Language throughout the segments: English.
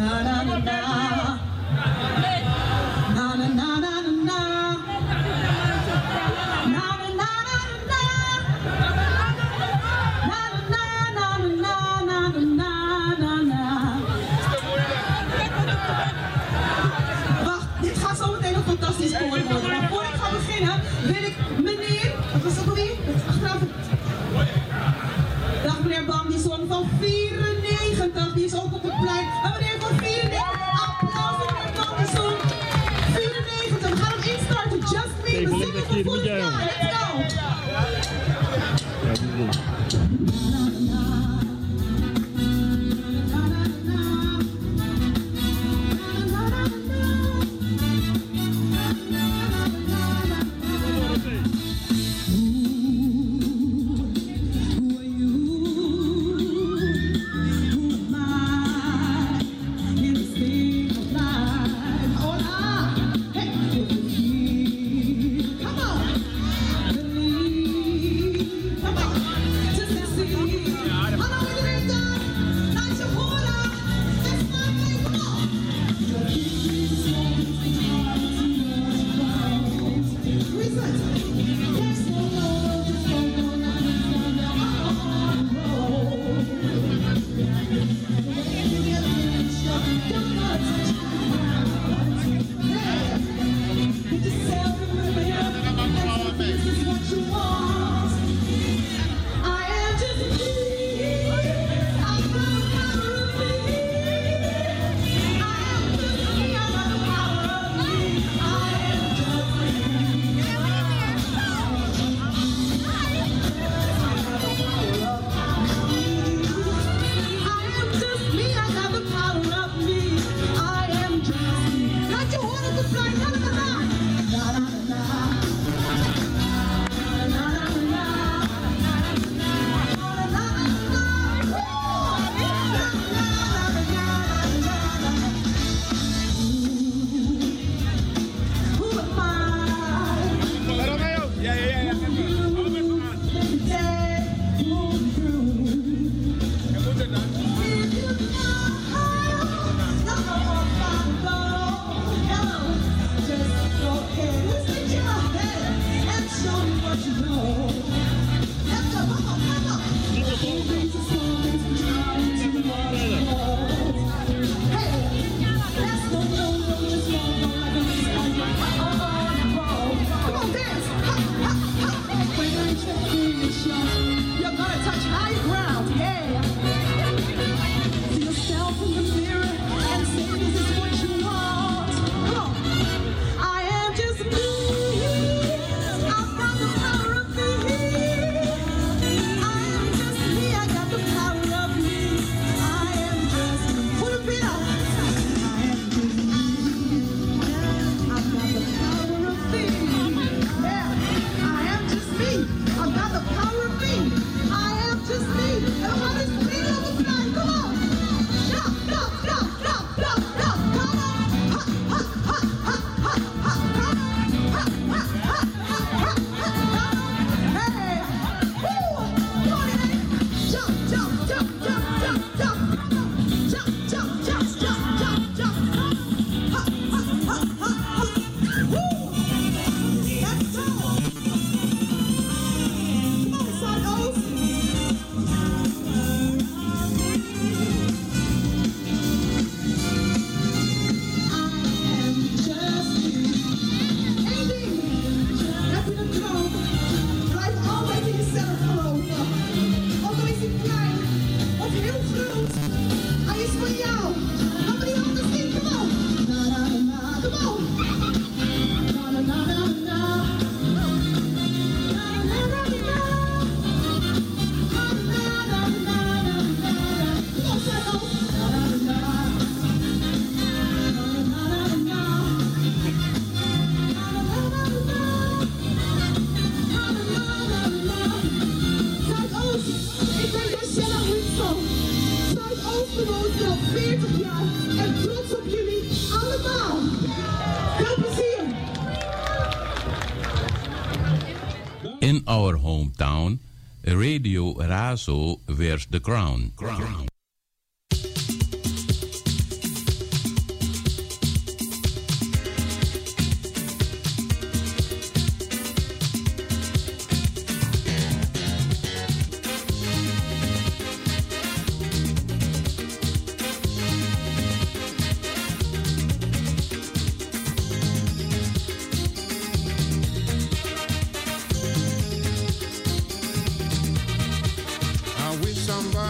In our hometown, Radio Razo wears the crown.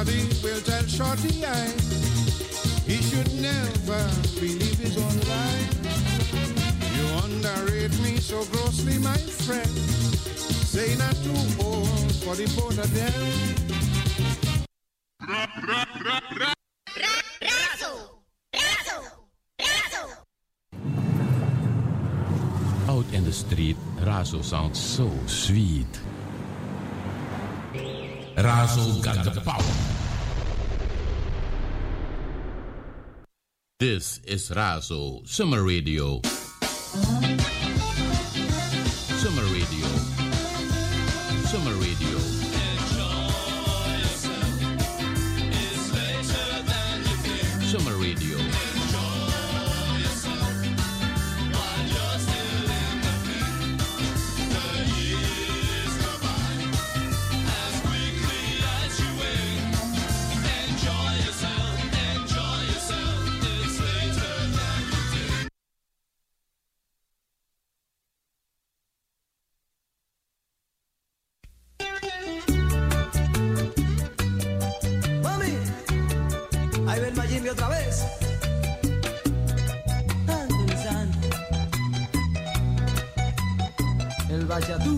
Somebody will tell Shorty he should never believe his own lie. You underrate me so grossly, my friend. Say not too old for the both of them. Out in the street, Razo sounds so sweet. Razo got the power. This is Razo Summer Radio. Summer Radio. Summer Radio. Enjoy yourself. It's later than you think. Summer Radio. Enjoy yourself while you're still in the pink. The years go by as quickly as you wink. Enjoy yourself. Enjoy yourself. It's later than you think. Mami, ahí va el Mayimbe otra vez. Anthony San, el Bachatú.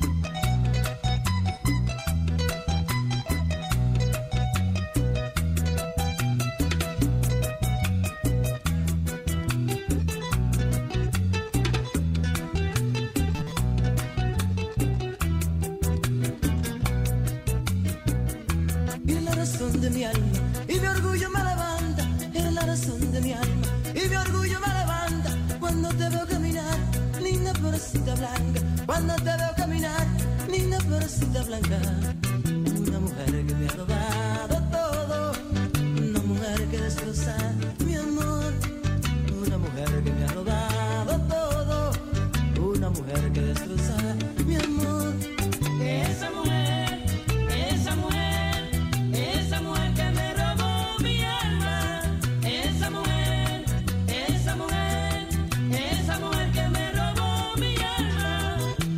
Eres la razón de mi alma y mi orgullo me levanta. Eres la razón de mi alma y mi orgullo me levanta. Cuando te veo caminar, linda perecita blanca. Cuando te veo caminar, linda perecita blanca. Una mujer que me ha robado todo. Una mujer que destroza mi amor. Una mujer que me ha robado todo. Una mujer que destroza mi amor. Esa mujer, esa mujer, esa mujer que me robó mi alma. Esa mujer, esa mujer, esa mujer que me robó mi alma.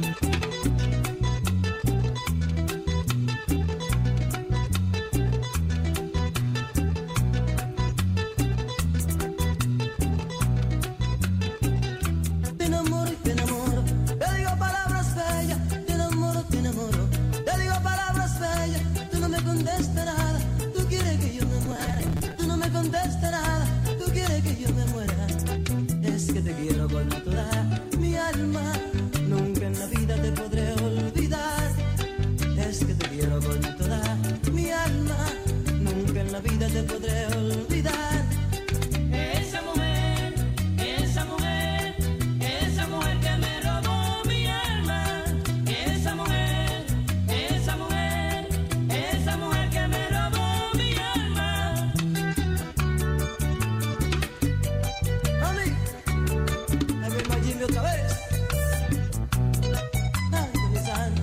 Te enamoro y te enamoro, te digo palabras bellas. Te enamoro, te enamoro, te digo palabras bellas. Tú no me contestas nada, tú quieres que yo me muera. Tú no me contestas nada, tú quieres que yo me muera. Es que te quiero con toda mi alma, nunca en la vida te podré olvidar. Es que te quiero con toda mi alma, nunca en la vida te podré olvidar. Esa mujer, esa mujer, esa mujer que me robó mi alma. Esa mujer, esa mujer, esa mujer que me robó mi alma. Mami, ahí va el Mayimbe otra vez. Anthony San.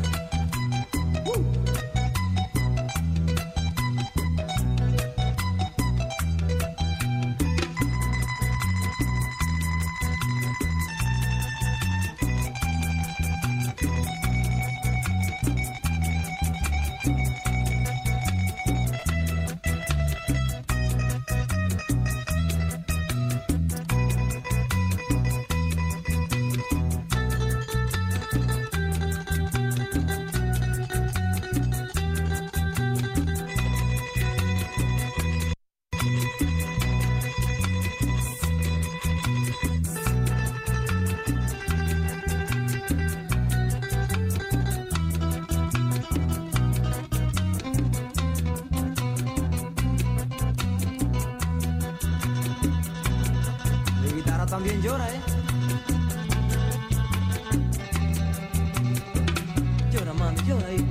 Mi guitarra también llora, Llora, mami, llora ahí.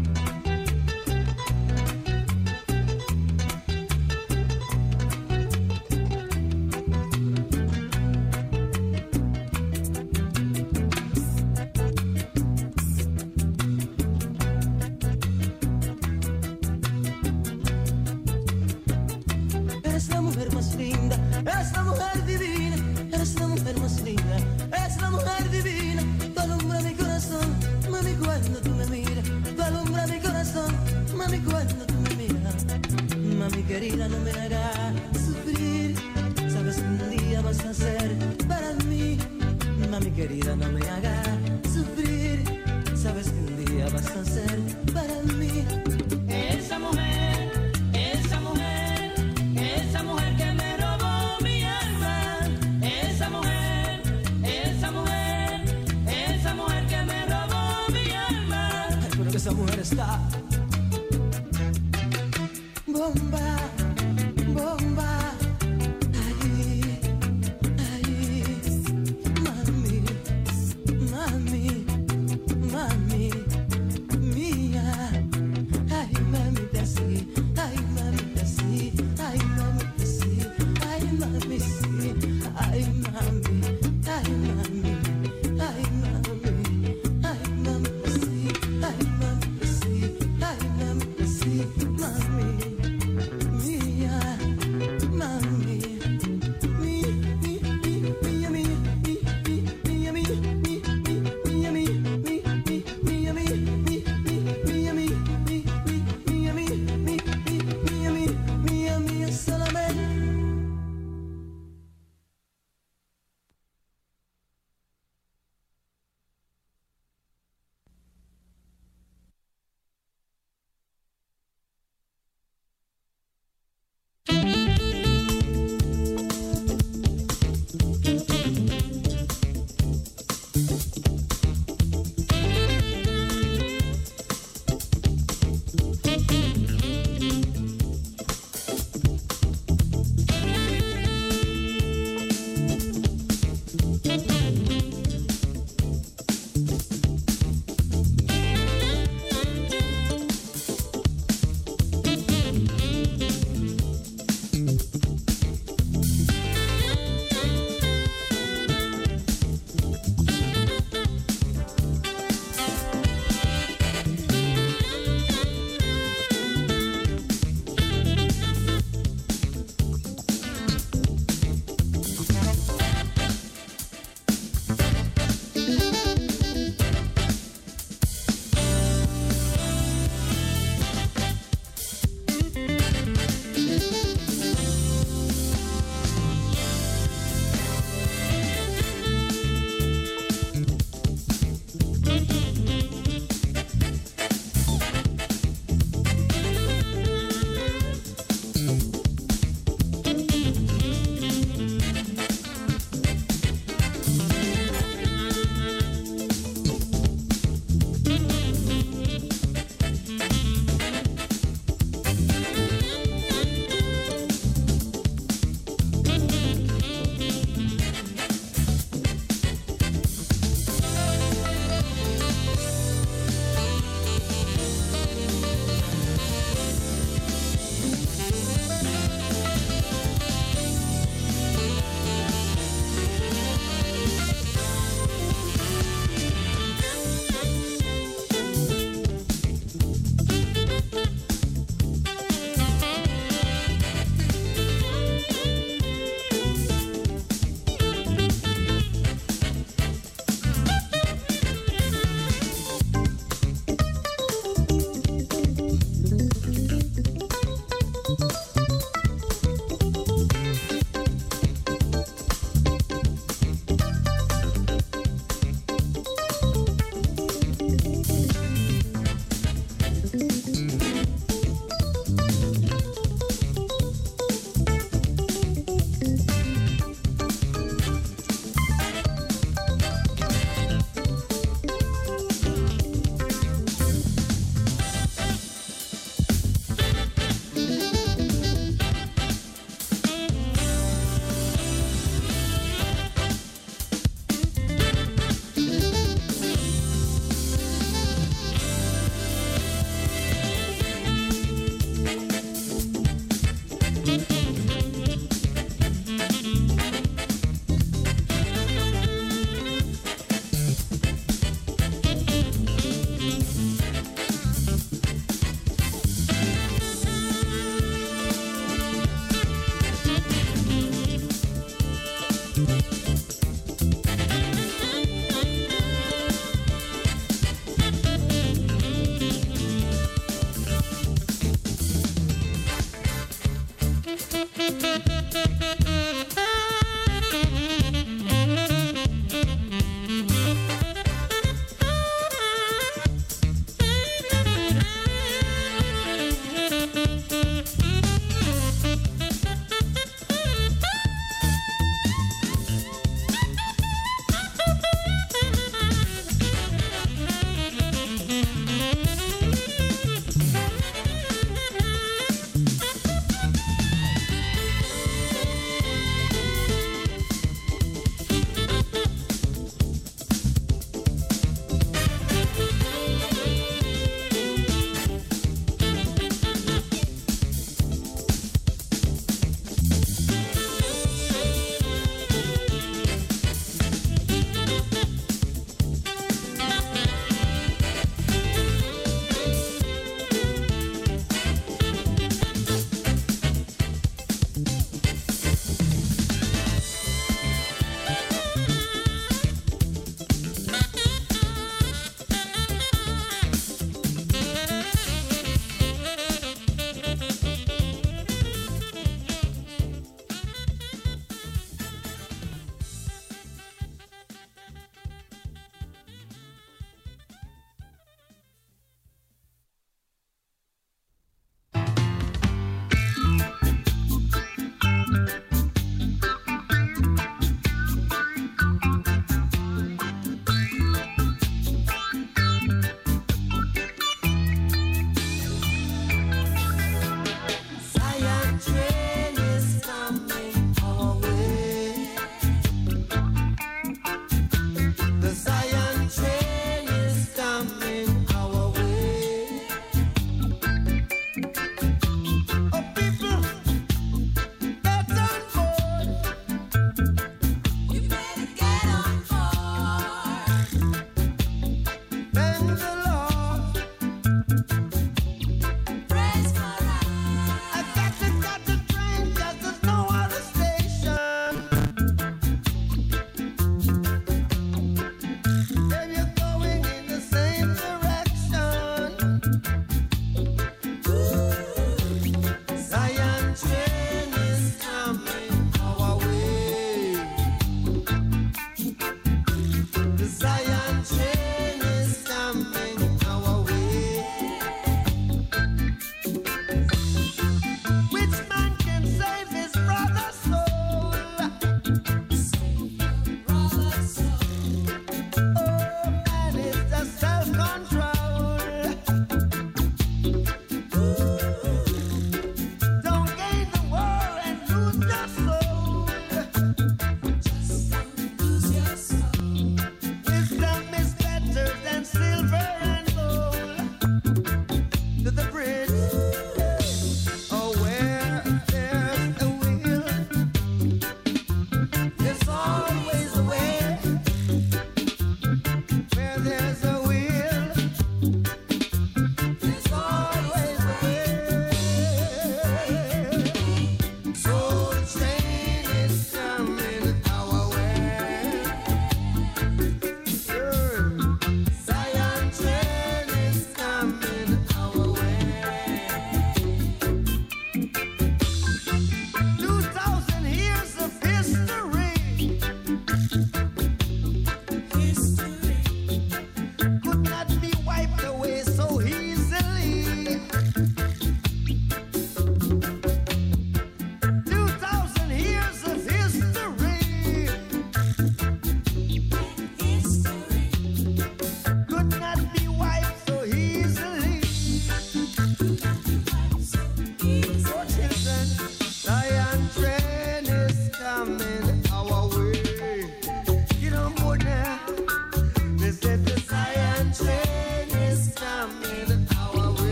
Eres la mujer más linda, eres la mujer divina, eres la mujer más linda, eres la mujer divina. Tú alumbras mi corazón, mami, cuando tú me miras. Tú alumbras mi corazón, mami, cuando tú me miras. querida, no me hagas sufrir. Sabes que un día vas a ser para mí. Mami querida, no me hagas sufrir. Sabes que un día vas a ser para mí. Esa mujer que me robó mi alma. Esa mujer que me robó mi alma. Ay, pero que esa mujer está bomba, bomba. Ahí, ahí, mami, mami, mami, mía.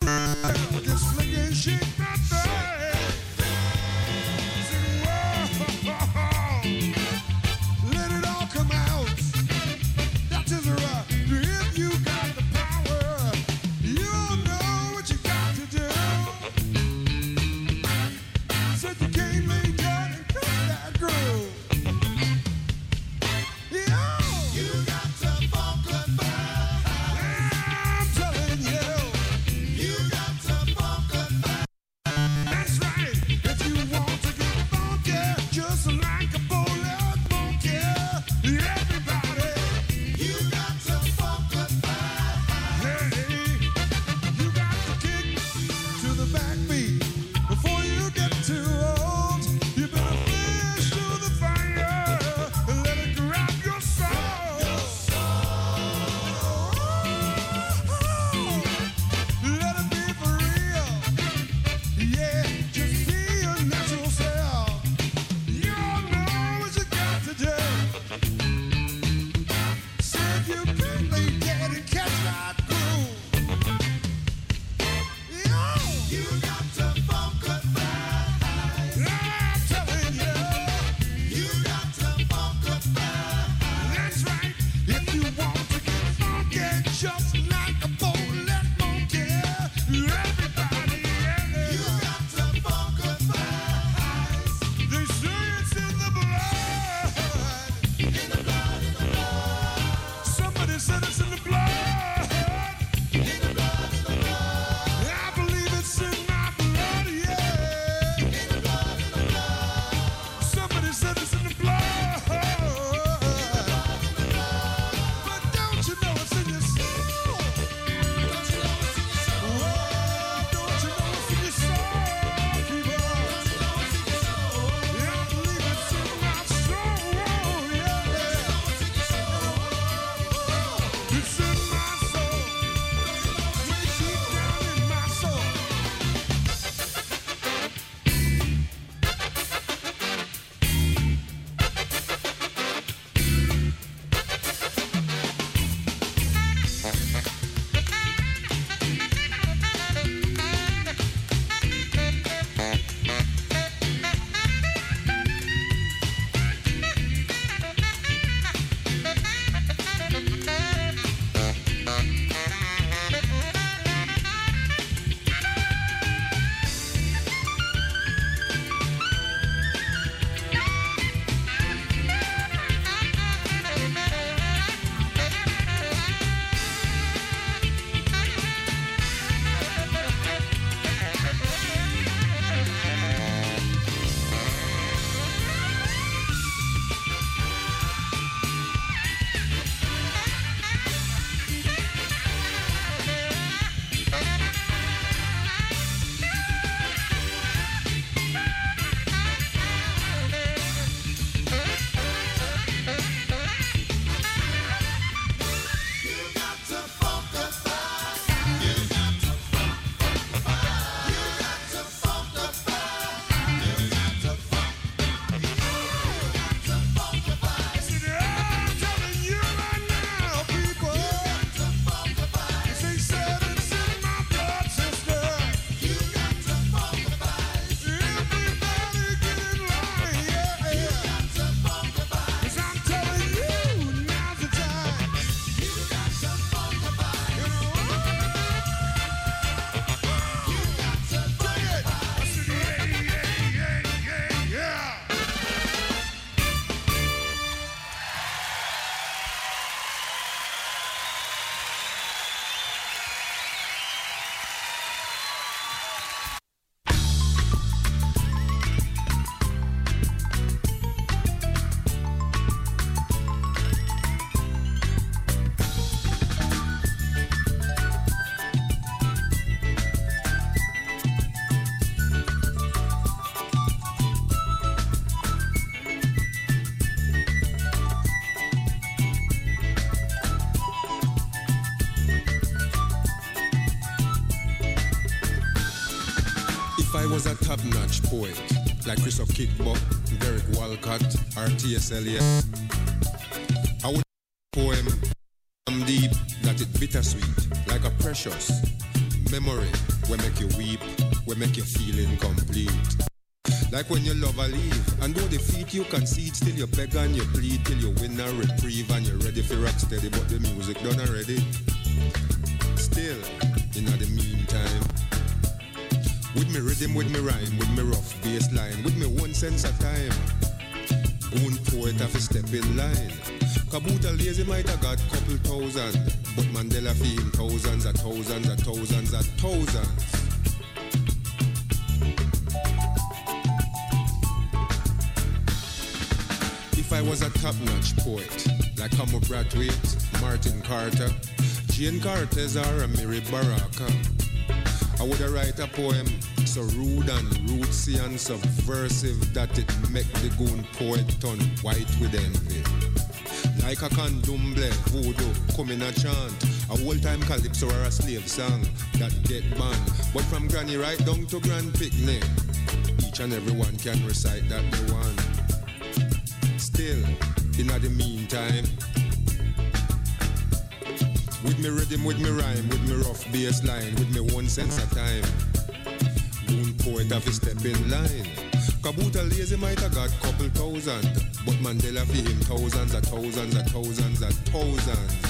Just flick and shake that thing. Say, whoa, let it all come out. That is right. If you got the power, you'll know what you got to do. Said you can't lay down and cut that groove. You got to funk the vibe. I'm telling you. You got to funk the vibe. That's right. If you want to get funky, just like a bullet monkey, everybody. You got to funk the vibe. Hey, you got to kick to the backbeat before you get too old. You better fish through the fire and let it grab your soul. Let it be for real. Yeah, just be your natural self. You all know what you got to do. Said you can't lay dead and catch that groove. You got to funk the vibe. I'm telling you. You got to funk the vibe. That's right. If you want to get funky, just like a bullet monkey, everybody. You got to funk the vibe. They say it's in the blood. In the blood, in the blood. Somebody said it's in the blood. In the blood, in the blood. I believe it's in my blood, yeah. In the blood, in the blood. Somebody said it's in the blood. But don't you know it's in your soul? Don't you know it's in your soul? Don't you know it's in your soul, people? Don't you know it's in your soul? Yeah, I believe it's in my soul, yeah. It's in my soul. Way deep down in my soul. If I was a top-notch poet, like Chris O'Kickbuck, Derek Walcott, or T.S. Eliot, I would poem deep that it bittersweet, like a precious memory we make you weep, we make you feel incomplete. Like when your lover leave, and though defeat you concede, still you beg and you plead till you win a reprieve and you're ready for rock steady, but the music done already. Still, in the meantime, with me rhythm, with me rhyme, with me rough bass line, with me 1 cent a time, Boone poet have to step in line. Kabuta lazy might have got couple thousand, but Mandela feel him thousands and thousands and thousands and thousands. If I was a top-notch poet, like Homo Brathwaite, Martin Carter, Jane Cortez or a Miri Baraka, I would write a poem so rude and rootsy and subversive that it make the goon poet turn white with envy. Like a candomblé, voodoo, come in a chant, a old-time calypso or a slave song that get banned. But from granny right down to grand picnic, each and everyone can recite that they want. Still, in the meantime, with me rhythm, with me rhyme, with me rough bass line, with me 1 cent a time, Boone poet have to step in line. Kabuta lazy might have got couple thousand, but Mandela feel him thousands and thousands and thousands and thousands.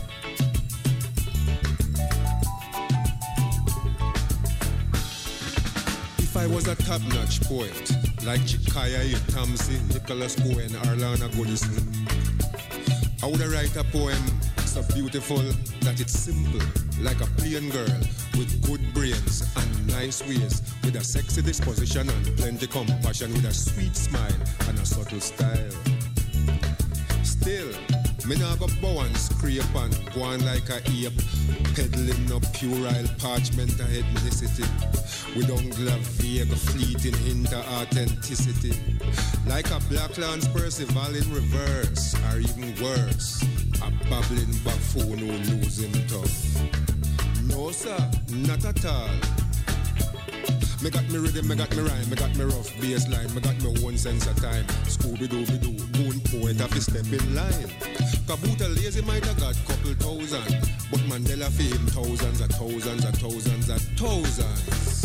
If I was a top-notch poet, like Chikaya Thompson, Nicholas Cohen, Arlana Goodison, I would write a poem so beautiful that it's simple, like a plain girl with good brains and nice ways, with a sexy disposition and plenty compassion, with a sweet smile and a subtle style. Still, me nah go bow and scrape and go on like a ape, peddling no puerile parchment of ethnicity, with ungla vague fleeting into authenticity, like a Black Lance Percival in reverse, or even worse, a babbling buffoon who lose him tough. No sir, not at all. Me got me rhythm, me got me rhyme, me got me rough bass line, me got me 1 cent a time. Scooby-Dooby-Doo, Boone poet have to step in line. Kabuta lazy might have got couple thousand, but Mandela feel him thousands and thousands and thousands and thousands.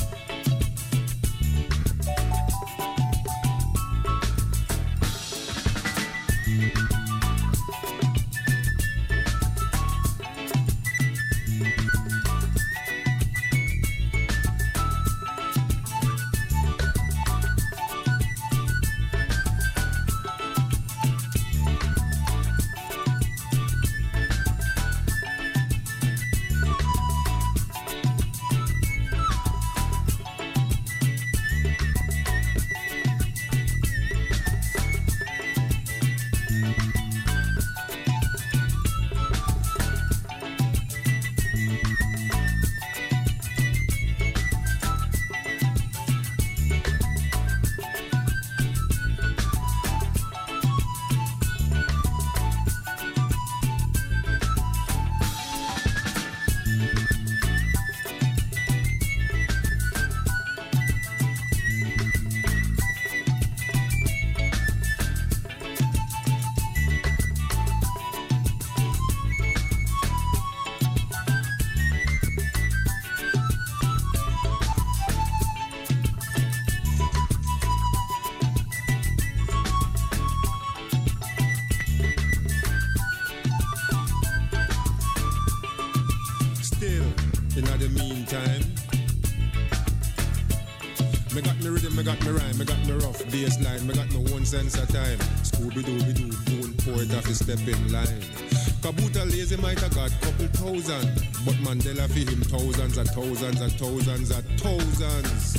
Baseline, me got no 1 cent a time. Scooby-Dooby-Doo, Boone poet have to step in line. Kabuta lazy might have got couple thousand, but Mandela feel him thousands and thousands and thousands and thousands.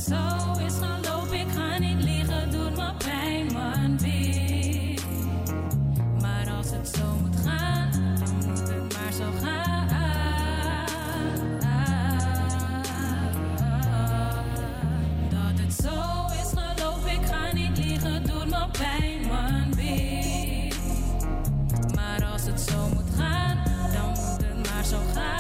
zo is, geloof ik, ga niet liegen, doet me pijn, man, babe. Maar als het zo moet gaan, dan moet het maar zo gaan. Dat het zo is, geloof ik, ga niet liegen, doet me pijn, man, babe. Maar als het zo moet gaan, dan moet het maar zo gaan.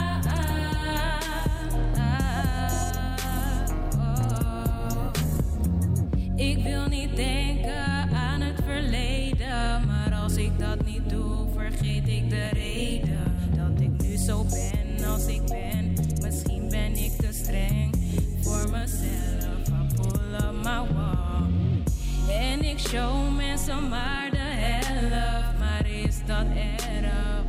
Ik wil niet denken aan het verleden, maar als ik dat niet doe, vergeet ik de reden dat ik nu zo ben als ik ben. Misschien ben ik te streng voor mezelf, I pull up my wall. En ik show mensen maar de helft, maar is dat erg?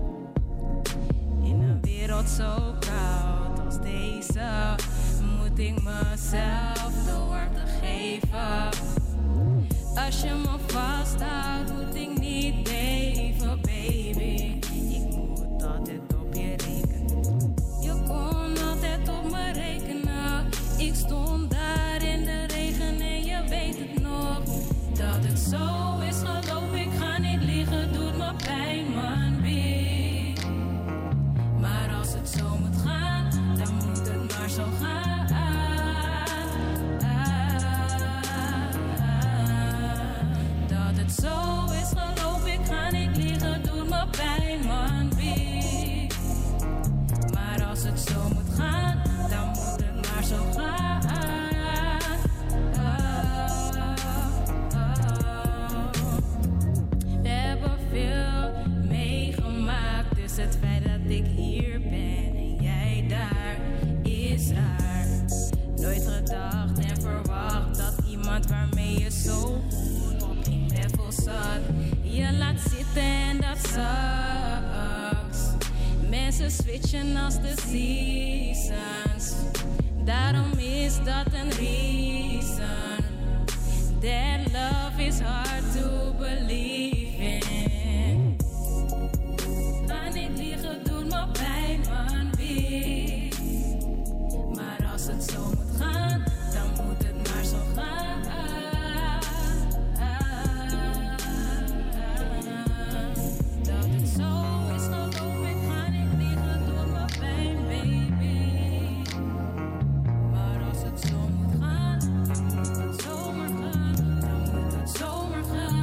In een wereld zo koud als deze, moet ik mezelf de warmte geven. Als je me vasthoudt, moet ik niet leven, baby. Ik moet altijd op je rekenen. Je kon altijd op me rekenen. Ik stond daar in de regen en je weet het nog. Dat het zo is, geloof ik, ga niet liegen, doet me pijn, man, baby. Maar als het zo moet gaan, dan moet het maar zo gaan. Dat het zo is, geloof ik, ga niet liegen, doet me pijn, man, baby. Maar als het zo moet gaan, dan moet het maar zo gaan. We hebben veel meegemaakt, dus het feit dat ik hier ben en jij daar is raar. Nooit gedacht en verwacht dat iemand waarmee je zo goed op één level zat, je laat zitten en dat sucks. Mensen switchen als de seasons, daarom is dat een reason. That love is hard to believe in. Ga niet liegen, doet me pijn, man, babe. Maar als het zo moet gaan, dan moet het maar zo gaan. Dat het zo is, geloof ik, ga niet liegen, doet me pijn, baby. Maar als het zo moet gaan, dan moet het zomaar gaan. Dan moet het zomaar gaan.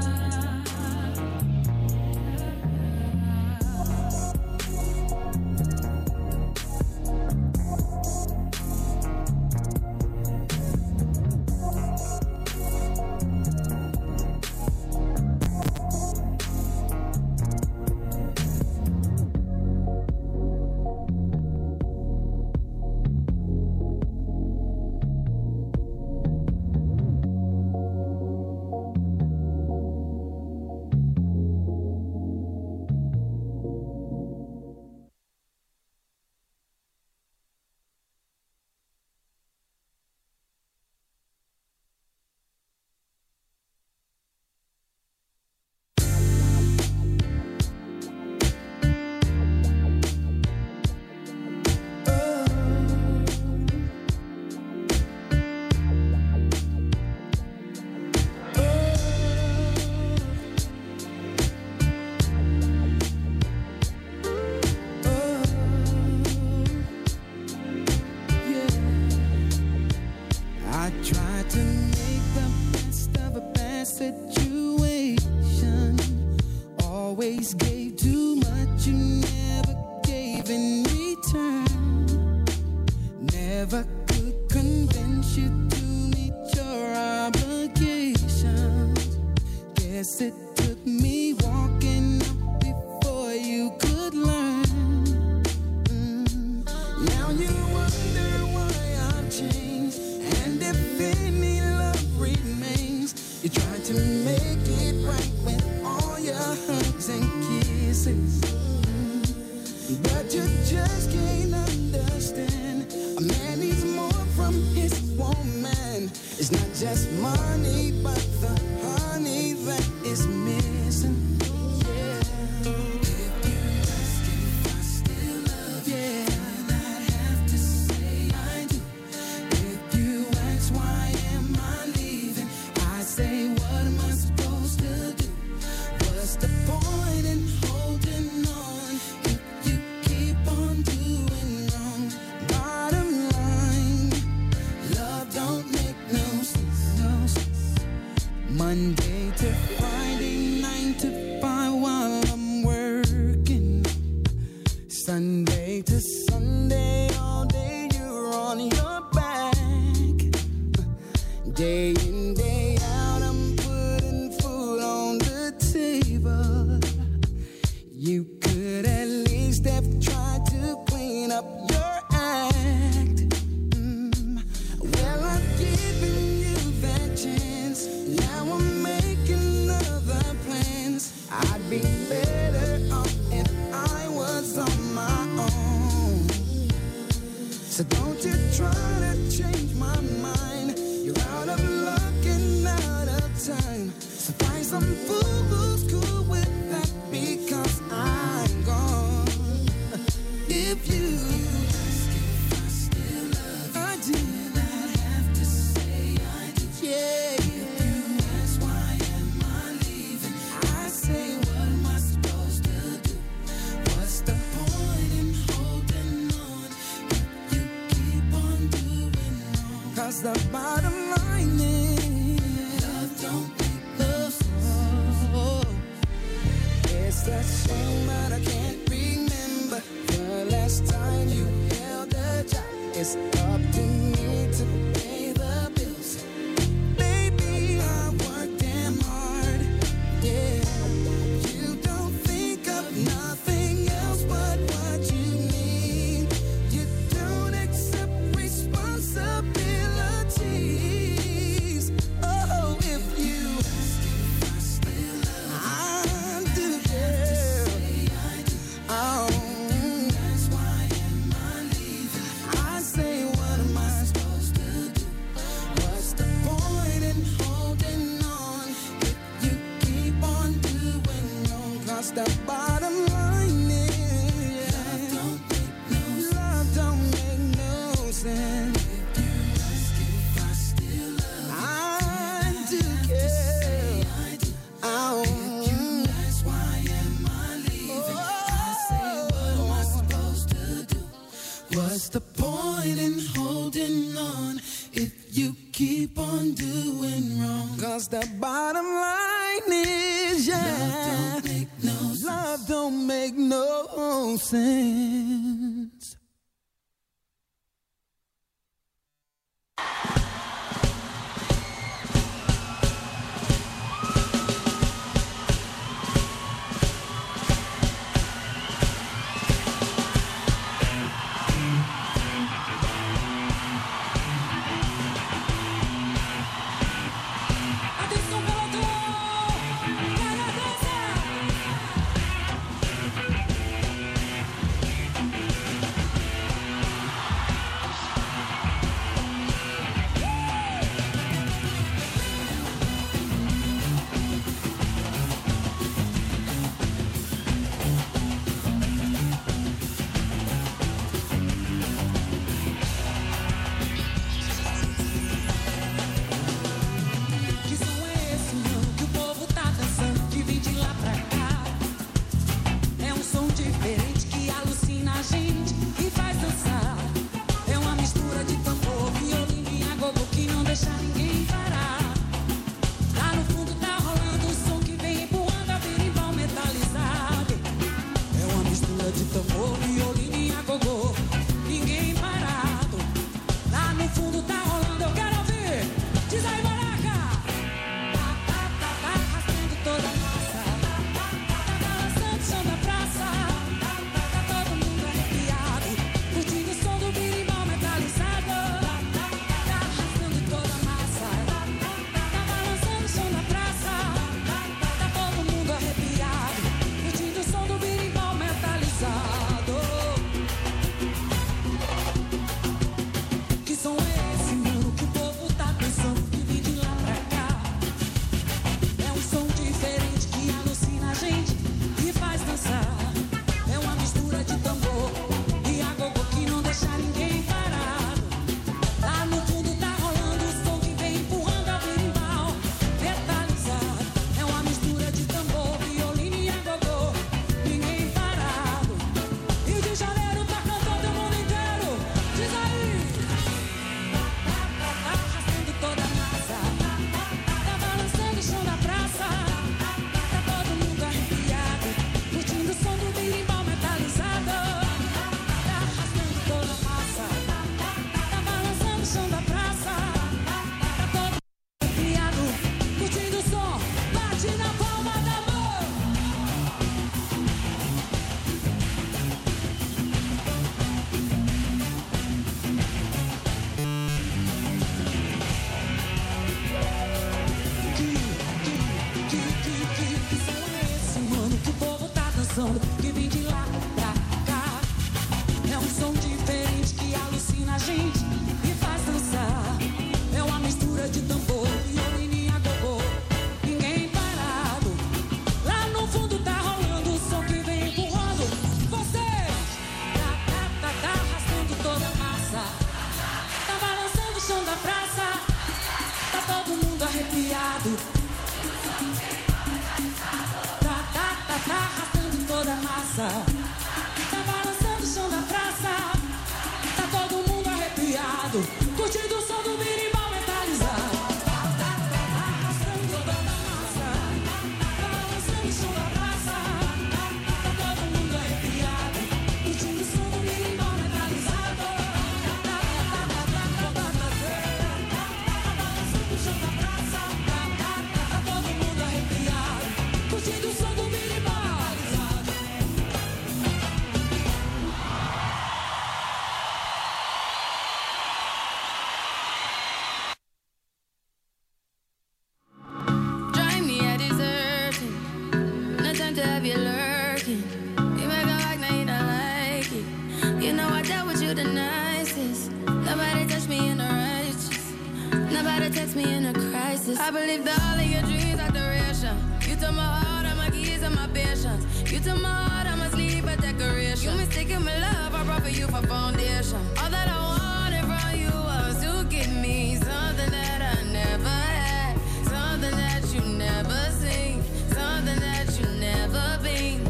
Always gave too much, you never gave in return. Never could convince you to meet your obligations. Guess it took me walking up before you could learn. Now you wonder why I've changed, and if any love remains. You try to make it right with all your hugs and kisses, but you just can't understand. A man needs more from his woman. It's not just money, but the honey that is missing. If you Monday to Friday, 9 to 5 while I'm working. Sunday to Sunday, all day you're on your back. Day in, day out, I'm putting food on the table. You could at least have tried to clean up your act. Well, I've given you that chance. Now I'm making other plans. I'd be better off if I was on my own. So don't you try to change my mind. You're out of luck and out of time. So find some fool who's cool with that, because I'm gone. If you ask if I still love you, I do. I'd have to say I do. Yeah. If you ask why am I leaving, I say what am I supposed to do? What's the point in holding on if you keep on doing wrong? 'Cause the bottom line is love don't make no sense. It's a shame, but I can't remember the last time you held a job. It's up to me to pay the bills. Baby, I work damn hard. Yeah, you don't think of nothing else but what you need. You don't accept responsibilities. Oh, if you ask if I still love you, I do, yeah. Oh, that's why am I leaving? I say, what am I supposed to do? What's the point in holding on if you keep on doing wrong? 'Cause the bottom line is love don't make no sense. If you ask if I still love you, I do care. I do. Oh. If you ask why am I leaving, I say what am I supposed to do? What's the point in holding on if you keep on doing wrong? 'Cause the bottom line is, love don't make no sense. Atenção, pelador! Vai na dança! gets me in a crisis. I believe that all of your dreams are duration. You took my heart, all my keys, and my patience. You took my heart, I must leave a decoration. You mistaken my love, I brought for you for foundation. All that I wanted from you was to give me something that I never had, something that you never seen, something that you never been.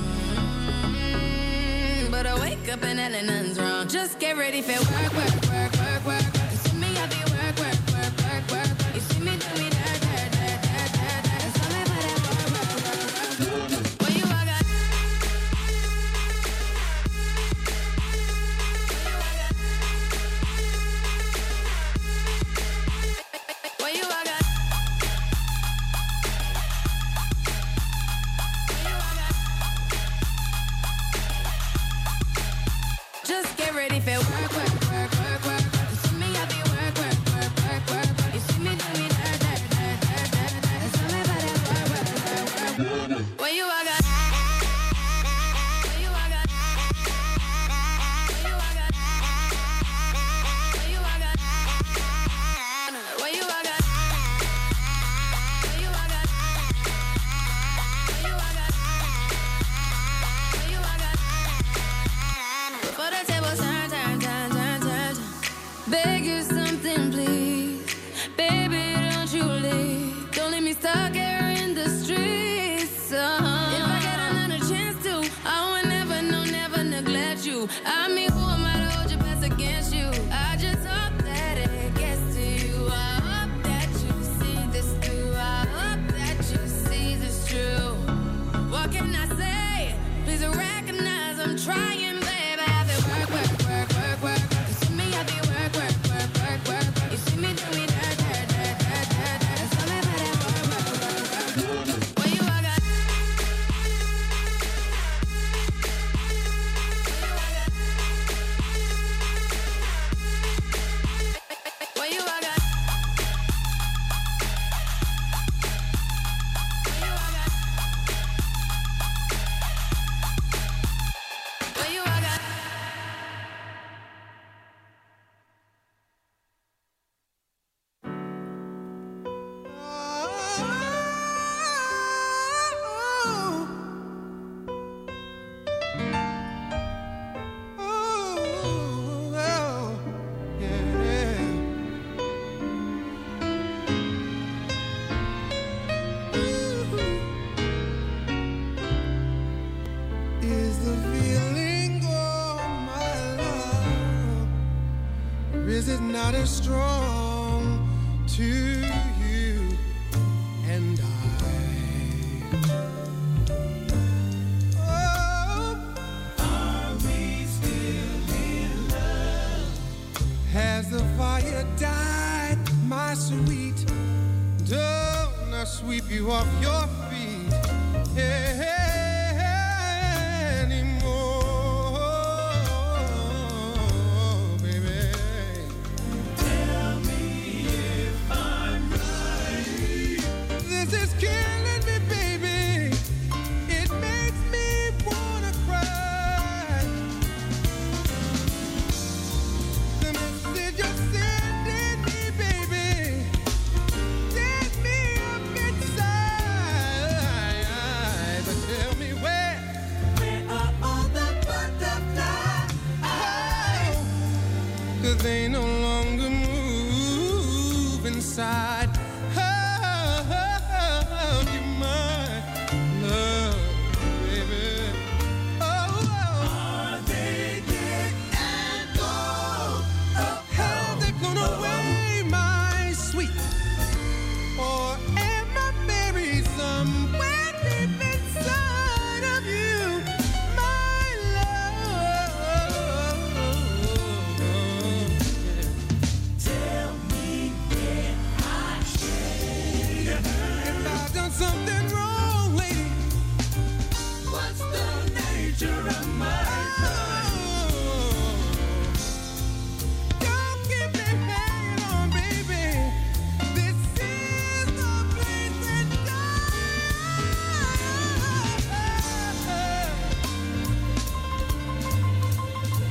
But I wake up and hell nothing's wrong. Just get ready for work, work, work, work, work. You see me, I be work, work, work, work, work. You see me do me that, that, that, that, that, that. It's all about that work, work, work, work. When you walk out, when you walk out, just get ready for work, work, work, work, work. You see me, I be work, work, work, work, work. You see me do me that, that, that, that, that, that. It's all about that work, work, work, work, work. When you walk out, when you walk out, when you walk out, when you walk out, when you walk out, when you walk out, when you walk out, when you walk out. For the table, turn, turn, turn, turn, turn. Beg you something, please. Baby, don't you leave. Don't leave me stuck here in the streets. If I get another chance to, I would never, no, never neglect you. I mean, who am I to hold your best against you? I just hope that it gets to you. I hope that you see this through. I hope that you see this true. What can I say? Please recognize I'm trying, baby. I have to work, work, work, work, work. You see me, I be work, work, work, work, work. You see me do me that, that, that, that, that, that. It's all about that work, work, work, work. When you walk out, when you walk out, when you walk out. Is the feeling of my love, or is it not as strong to you and I? Oh, are we still in love? Has the fire died, my sweet? Don't I sweep you off your feet? Anymore, baby. Tell me if I'm right. This is killing me, baby. It makes me wanna cry. The message you're sending me, baby, get me up inside. But tell me where are all the butterflies? Oh, 'cause they no longer move inside. Oh, you're my love, baby. Oh, are they dead and gone? Oh, how they gone away, my sweet? Or am I buried somewhere deep inside of you, my love? Tell me where I strayed. If I've done something wrong, lady, what's the nature of my crime? Don't give me hanging on, baby. This is the place that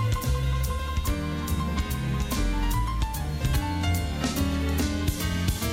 dies.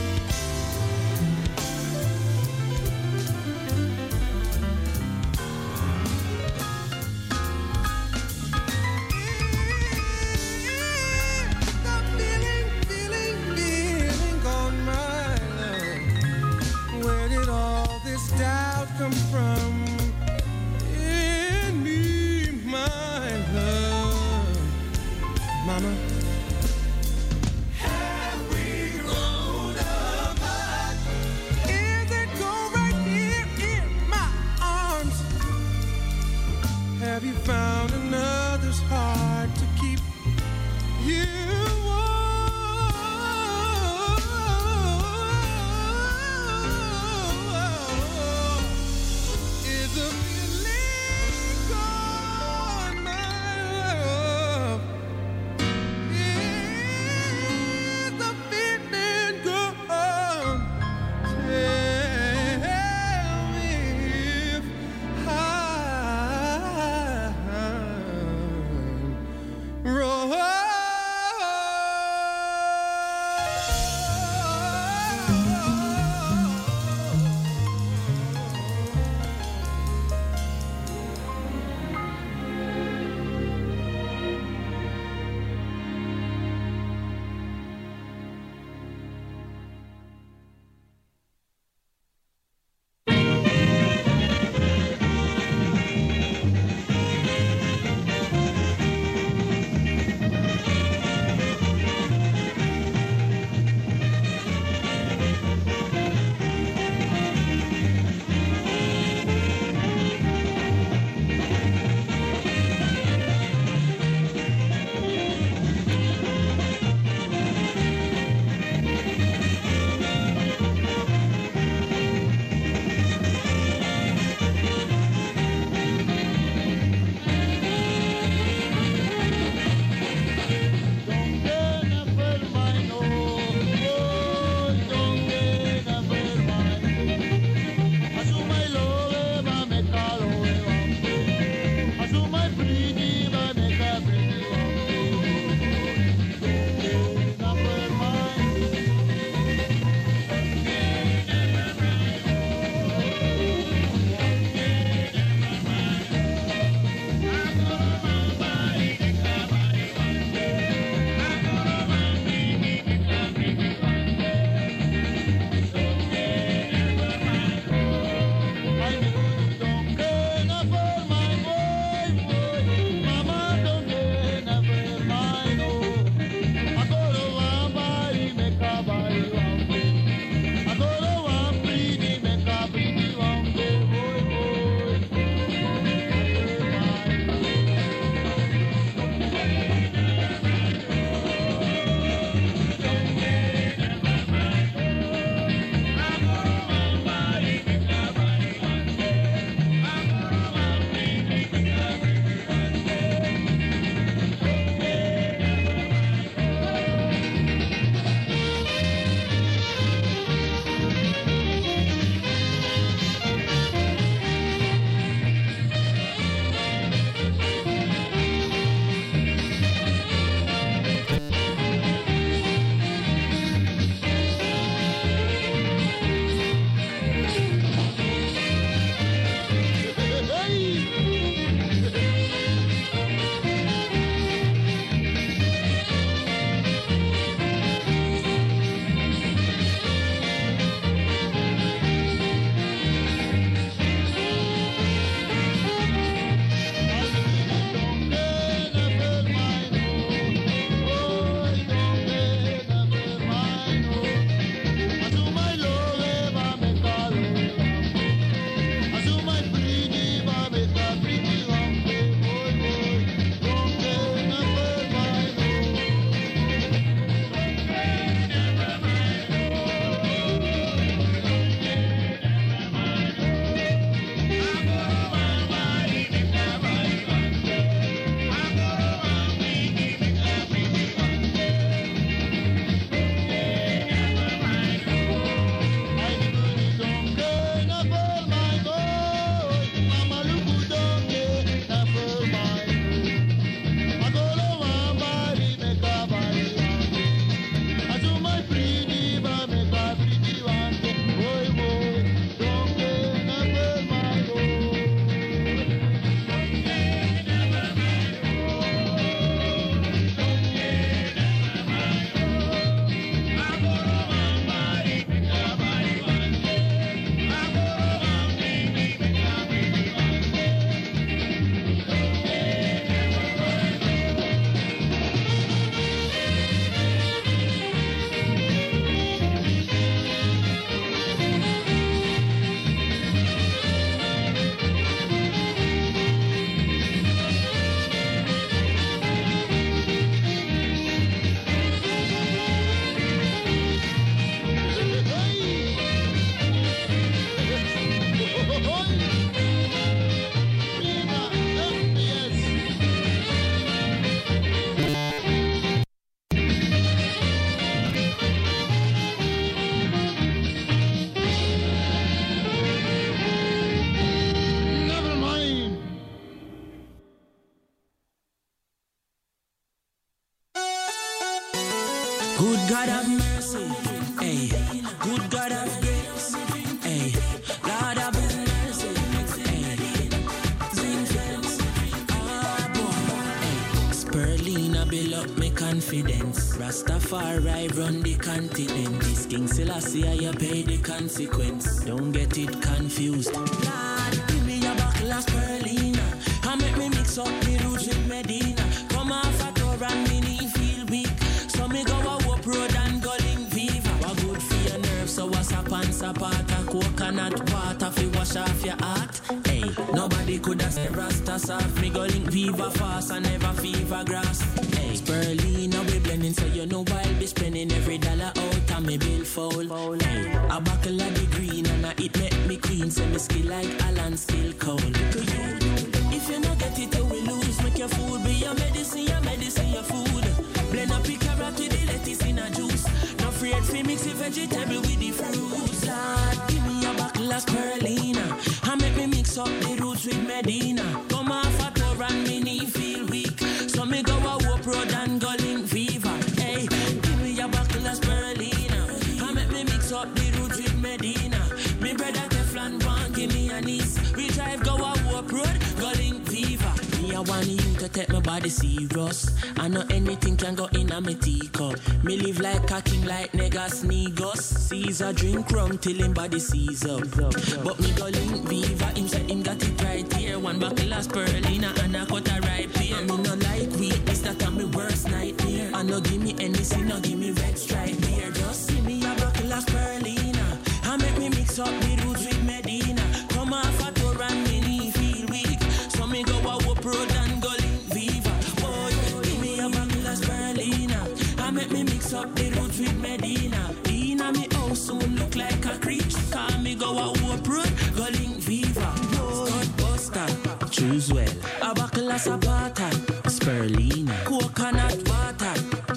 confidence. Rastafari run the continent. This King Selassie, you pay the consequence. Don't get it confused. Lord, give me a buckle of spirulina. And make me mix up the roots with Medina. Come off a tour and me knee feel weak. So me go a up road and go link Viva. What good for your nerves, so what's up and sapata. Coconut water fi wash off your heart. Hey, nobody could have said Rasta soft. Me go link Viva fast and never fever grass. Hey, spirulina we blending, so you know I'll be spending every dollar out and me bill foul. Hey, a buckle of the green and I it make me clean. So me skill like Alan still cold. To you, if you not get it, you will lose. Make your food be your medicine, your food. Blend up your carrot with the lettuce in a juice. No afraid fi mix the vegetable with the fruits. Lord, give me a buckle of spirulina and make me mix up the roots with Medina. Come off a tour and me knee feel weak. So me go a Hope Road and go link Viva. Hey, give me a buckle of spirulina and make me mix up the roots with Medina. Me brother Teflon one give me a niece. We drive go a Hope Road, go link Viva. Me I want you to take my body serious. I know anything can go in a me teacup. Me live like a king like niggas Negos. Caesar drink rum till him body seize up. But me go link Viva, him said him got it right here. One buckle of spirulina and a cut a ripe here. Me no like weakness, that a me worst nightmare. I no give me anything, no give me red stripe beer. Just give me a buckle of spirulina and make me mix up the roots with Medina. Come off a tour and me knee feel weak. So me go a Hope Road and go link Viva. Boy, give me a buckle of spirulina and make me mix up the roots with Medina. Inna me house soon look like a creep. Call me go a Hope Road, go link Viva. Scott Buster, choose well. A buckle of Zapata, spirulina, coconut water,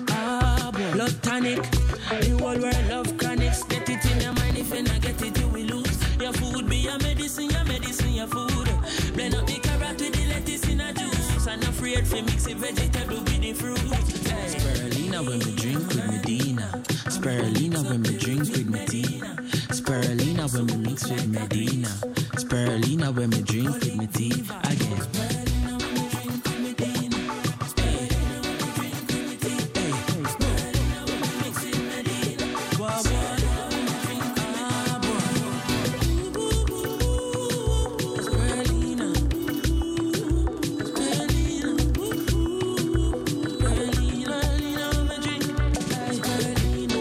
blood tonic. The whole world love chronics. Get it in your mind, if you not get it you will lose. Your food be your medicine, your food. Blend up the carrot with the lettuce in a juice. And afraid fi mix the vegetable with the fruit. Hey. Spirulina when we drink with Medina. Spirulina when we drink with Medina. Spirulina when we mix with Medina. Spirulina when we drink with me tea. Again. Spirulina when we drink with Medina. Spirulina when we drink with me tea. Spirulina when we mix with Medina. Spirulina when we drink with Spirulina. Spirulina. Spirulina when we drink. Spirulina.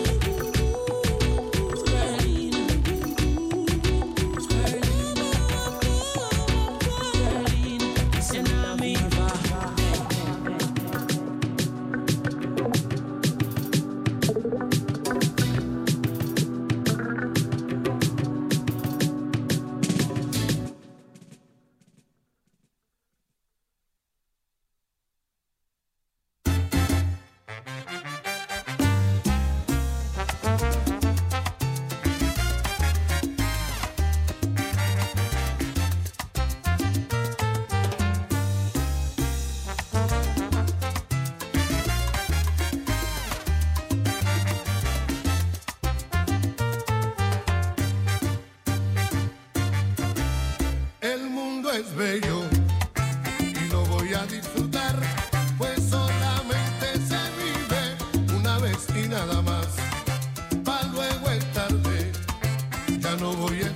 El mundo es bello y lo voy a disfrutar, pues solamente se vive una vez y nada más. Pa' luego es tarde, ya no voy a